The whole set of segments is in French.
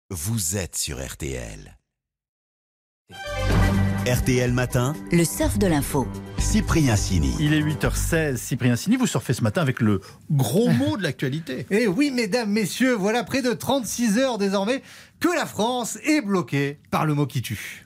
vous êtes sur RTL. RTL Matin, le surf de l'info. Cyprien Sini. Il est 8h16, Cyprien Sini, vous surfez ce matin avec le gros mot de l'actualité. Et oui, mesdames, messieurs, voilà près de 36 heures désormais que la France est bloquée par le mot qui tue.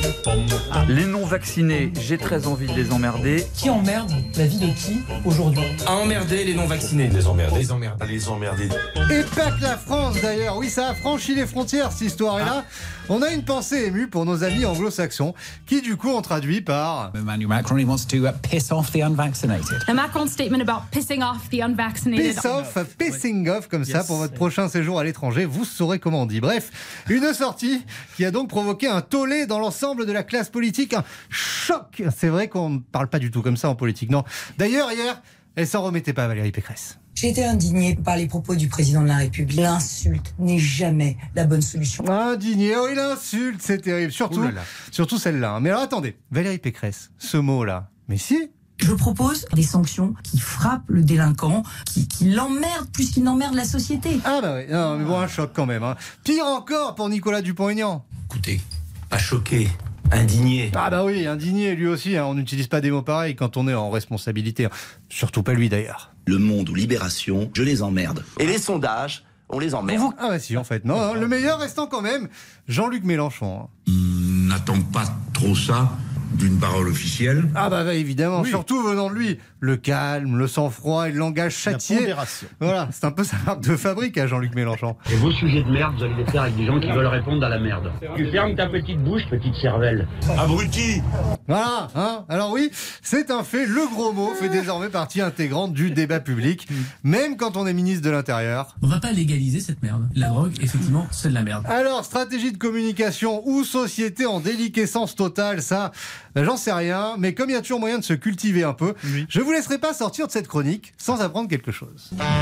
Les non-vaccinés, j'ai très envie de les emmerder. Qui emmerde la vie de qui aujourd'hui? À emmerder les non-vaccinés. Les emmerder. Et pas que la France d'ailleurs, oui, ça a franchi les frontières cette histoire. Et là, on a une pensée émue pour nos amis anglo-saxons qui du coup ont traduit par Emmanuel Macron, he wants to piss off the unvaccinated. A Macron statement about pissing off the unvaccinated. piss off, pissing off, comme ça, pour votre prochain séjour à l'étranger, vous saurez comment on dit. Bref, une sortie qui a donc provoqué un tollé dans l'ensemble de la classe politique, un choc. C'est vrai qu'on ne parle pas du tout comme ça en politique, non. D'ailleurs, hier, elle s'en remettait pas, Valérie Pécresse. J'ai été indignée par les propos du président de la République. L'insulte n'est jamais la bonne solution. Indigné, oh, il insulte, c'est terrible. Surtout celle-là. Mais alors attendez, Valérie Pécresse, ce mot-là, mais si. Je propose des sanctions qui frappent le délinquant, qui l'emmerdent plus qu'il n'emmerde la société. Ah bah oui, non, mais bon, un choc quand même. Pire encore pour Nicolas Dupont-Aignan. Écoutez, pas choqué, indigné. Ah bah oui, indigné lui aussi. On n'utilise pas des mots pareils quand on est en responsabilité. Surtout pas lui d'ailleurs. Le Monde ou Libération, je les emmerde. Et les sondages, on les emmerde. Ah bah si, en fait. Non, le meilleur restant quand même Jean-Luc Mélenchon. N'attends pas trop ça d'une parole officielle. Ah bah évidemment, Oui. surtout venant de lui. Le calme, le sang-froid et le langage châtié. La pondération. Voilà, c'est un peu sa marque de fabrique à Jean-Luc Mélenchon. Et vos sujets de merde, vous allez les faire avec des gens qui veulent répondre à la merde. Tu fermes ta petite bouche, petite cervelle. Abruti! Voilà, hein. Alors oui, c'est un fait, le gros mot fait désormais partie intégrante du débat public, même quand on est ministre de l'Intérieur. On va pas légaliser cette merde. La drogue, effectivement, c'est de la merde. Alors, stratégie de communication ou société en déliquescence totale, ça, j'en sais rien, mais comme il y a toujours moyen de se cultiver un peu, je vous laisserai pas sortir de cette chronique sans apprendre quelque chose. Toujours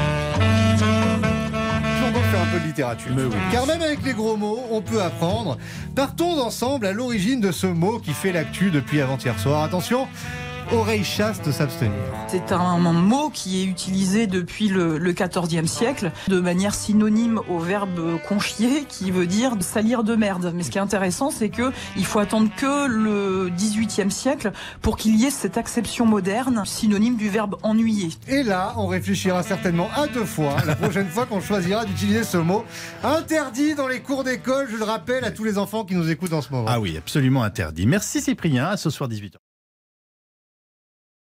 donc faire un peu de littérature. Car même avec les gros mots, on peut apprendre. Partons ensemble à l'origine de ce mot qui fait l'actu depuis avant-hier soir. Attention, oreille chaste s'abstenir. C'est un mot qui est utilisé depuis le XIVe siècle de manière synonyme au verbe conchier qui veut dire salir de merde. Mais ce qui est intéressant, c'est que il faut attendre que le XVIIIe siècle pour qu'il y ait cette acception moderne synonyme du verbe ennuyer. Et là, on réfléchira certainement à deux fois la prochaine fois qu'on choisira d'utiliser ce mot. Interdit dans les cours d'école, je le rappelle à tous les enfants qui nous écoutent en ce moment. Ah oui, absolument interdit. Merci Cyprien, à ce soir 18h.